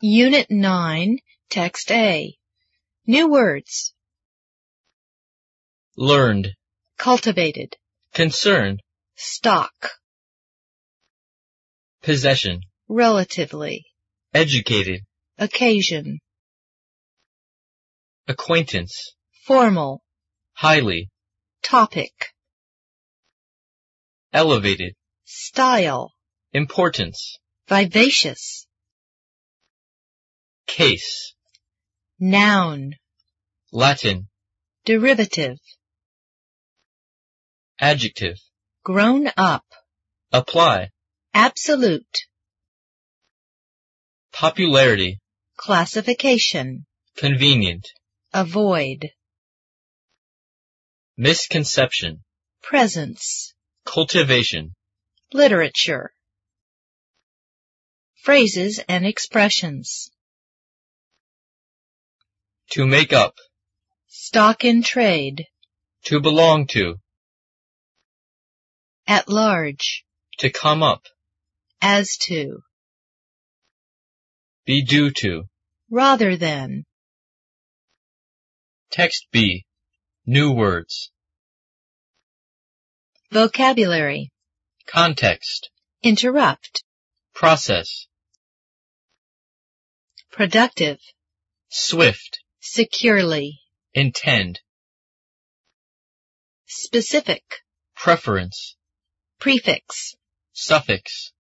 Unit 9, Text A. New words. Learned, Cultivated. concern, Stock. possession, Relatively. educated, Occasion. acquaintance, Formal. highly, Topic. elevated, Style. importance, Vivacious. case, Noun. Latin, Derivative. adjective, Grown up. apply, Absolute. popularity, Classification. convenient, Avoid. misconception, Presence. cultivation, Literature. Phrases and expressions. to make up, Stock in trade. to belong to, At large. to come up, As to. be due to. Rather than. Text B. New words. Vocabulary. Context. Interrupt. Process. Productive. Swift. Securely. Intend. Specific. Preference. Prefix. Suffix.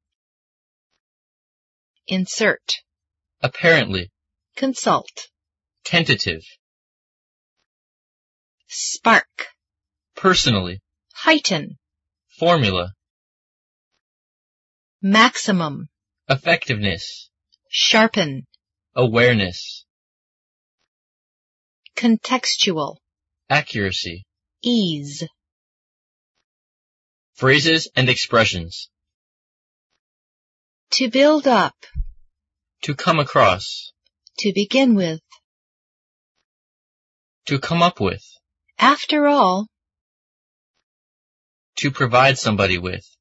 Insert. Apparently. Consult. Tentative. Spark. Personally. Heighten. Formula. Maximum. Effectiveness. Sharpen. Awareness. Contextual. Accuracy. Ease. Phrases and expressions. To build up. To come across. To begin with. To come up with. After all. To provide somebody with.